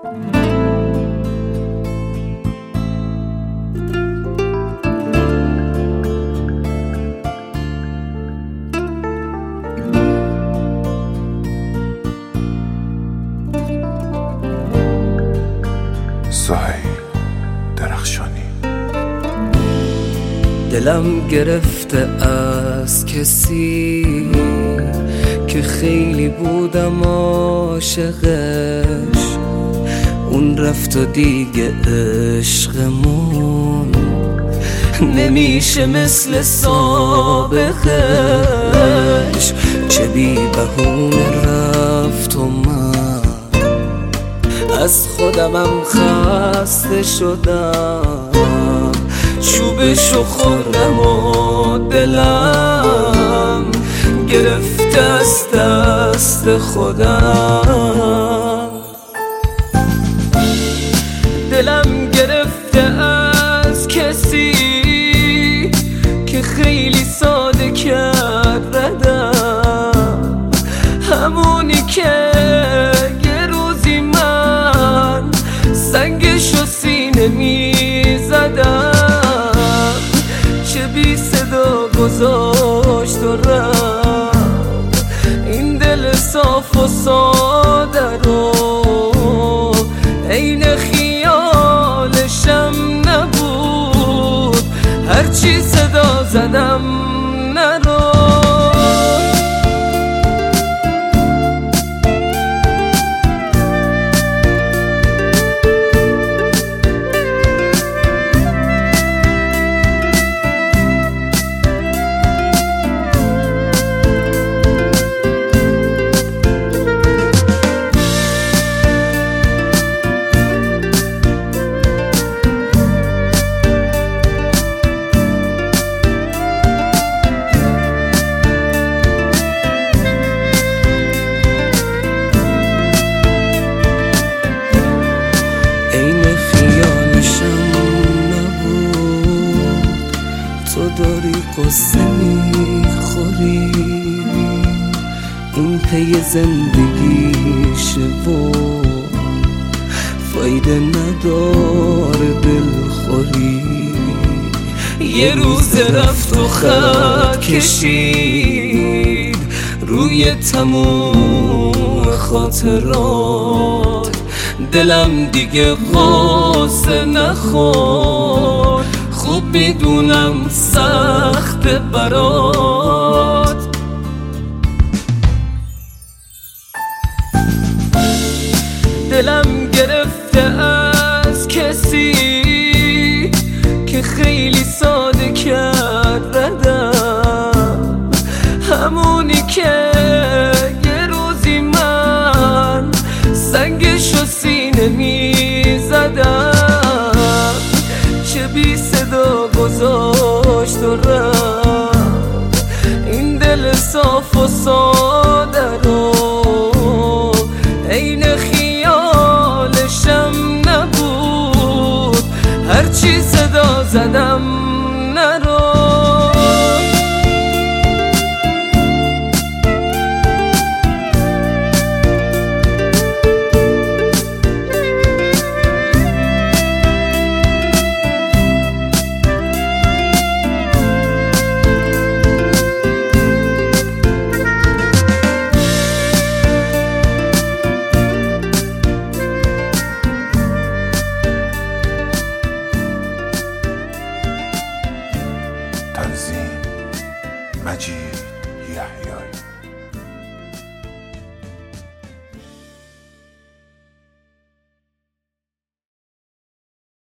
سهیل درخشانی. دلم گرفته از کسی که خیلی بودم عاشقش، اون رفت و دیگه عشقمون نمیشه مثل سابقش. چه بی بهونه رفت و من از خودمم خسته شدم، چوبشو خوردم و دلم گرفته از دست خودم. دلم گرفته از کسی که خیلی ساده کرد ردم، همونی که یه روزی من سنگشو سینه میزدم. چه بی صدا گذاشت و رفت این دل صاف و ساده رو، عین خیالشم نبود، هرچی صدا زدم نرو. تو داری قصه میخوری، این پی زندگیشه و فایده نداره دلخوری. یه روز رفت و خط کشید روی تموم خاطرات، دلم دیگه قصه نخور، خوب میدونم سخت برات. دلم گرفته از کسی که خیلی ساده کرد ردم، همونی که یه روزی من سنگشو سینه میزدم. چه بی صدا گذاشت و رفت این دل صاف و ساده رو، عین خیالشم نبود، هرچی صدا زدم نرو. تنظیم مجید یحیایی.